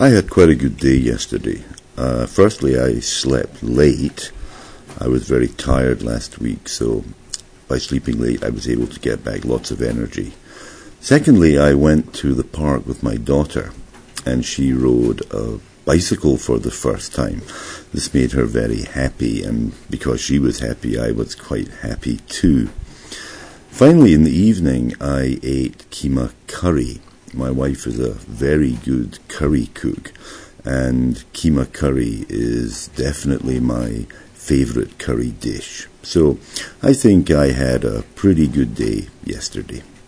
I had quite a good day yesterday. Firstly, I slept late. I was very tired last week, so by sleeping late I was able to get back lots of energy. Secondly, I went to the park with my daughter, and she rode a bicycle for the first time. This made her very happy, and because she was happy, I was quite happy too. Finally, in the evening, I ate keema curry. My wife is a very good curry cook, and keema curry is definitely my favourite curry dish. So I think I had a pretty good day yesterday.